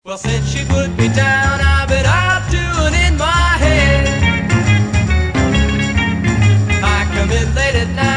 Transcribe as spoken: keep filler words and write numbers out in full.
Well, since she put me down, I've been out doing in my head. I come in late at night.